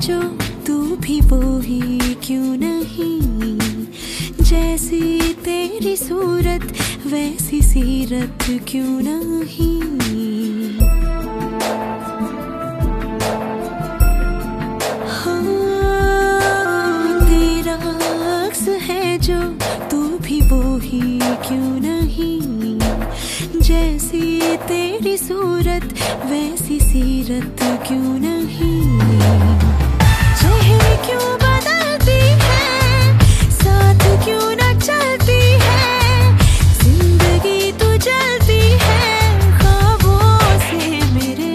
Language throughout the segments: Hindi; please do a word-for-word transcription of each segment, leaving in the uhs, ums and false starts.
जो तू भी वो ही क्यों नहीं, जैसी तेरी सूरत वैसी सीरत क्यों नहीं। हाँ, तेरा अक्स है जो तू भी वो ही क्यों नहीं, जैसी तेरी सूरत वैसी सीरत क्यों नहीं। चेहरे क्यों बदलती है, साथ क्यों न चलती है, जिंदगी तू जलती है ख्वाबों से मेरे।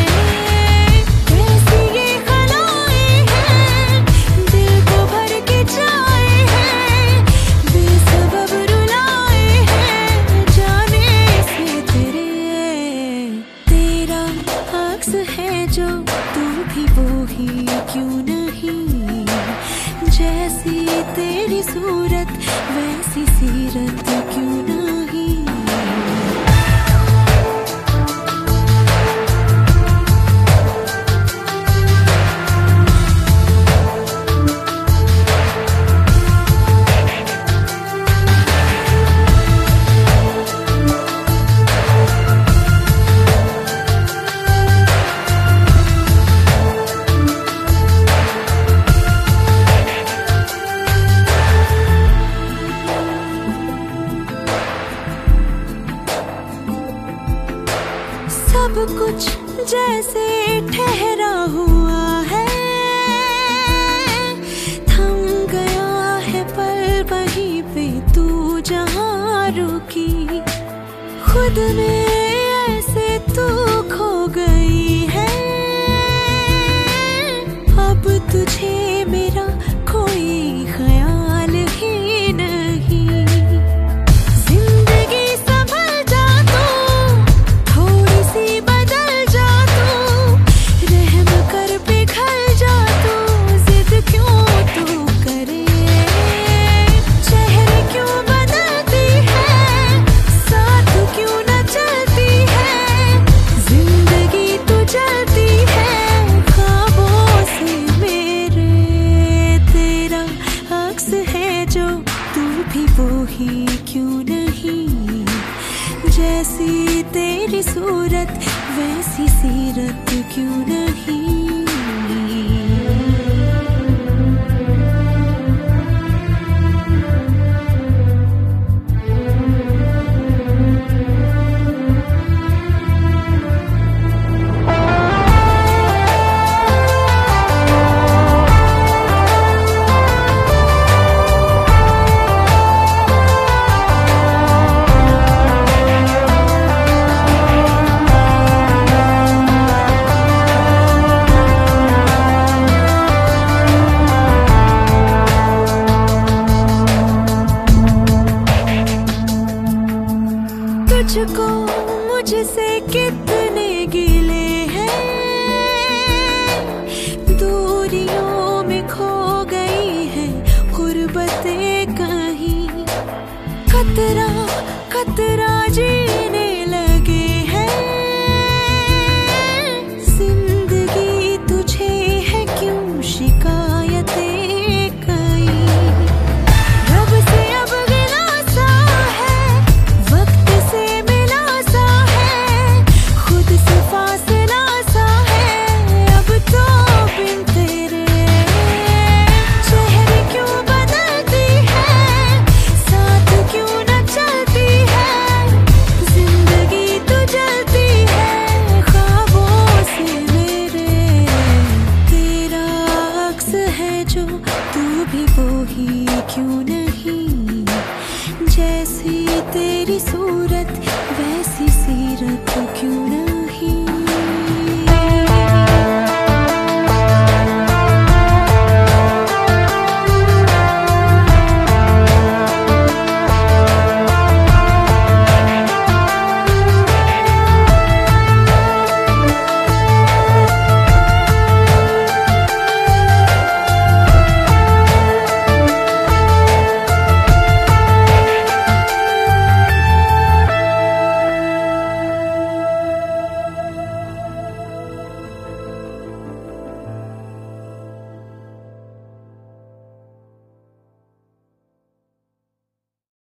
कैसी ये खलाएं हैं, दिल को भर के जाए हैं, बेसबब रुलाए हैं जाने से तेरे। तेरा अक्स है जो तू भी वो ही क्यों नहीं, जैसी तेरी सूरत वैसी सीरत क्यों नहीं। सब कुछ जैसे ठहरा हुआ है, थम गया है पल वहीं पे तू जहाँ रुकी। खुद में ऐसे तू खो गई है, अब तुझे मेरा कोई ख्याल ही नहीं। जिंदगी संभल जा तू, थोड़ी सी बदल जा तू, रहम कर पिघल जा तू, जिद क्यों तू करे। चेहरे क्यों बदलती है, साथ क्यों न चलती है, जिंदगी तू जलती है ख्वाबों से मेरे। तेरा अक्स है जो तू भी वो ही क्यों नहीं, जैसी तेरी सूरत वैसी सीरत क्यों नहीं। तुझको मुझसे कितने गिले हैं, दूरियों में खो गई है गुर्बतें कहीं। कतरा कतरा जीने लगे हैं, जिंदगी तुझे है क्यों शिकायतें कई। रब से अब गिला सा है, वक्त से मिला सा है, खुद से फासला सा है अब तो बिन तेरे। चेहरे क्यों बदलती है, साथ क्यों न चलती है, जिंदगी तू जलती है ख्वाबों से मेरे। तेरा अक्स है जो तू भी वो ही क्यों नहीं, जैसी तेरी सूरत वैसी सीरत क्यों नहीं।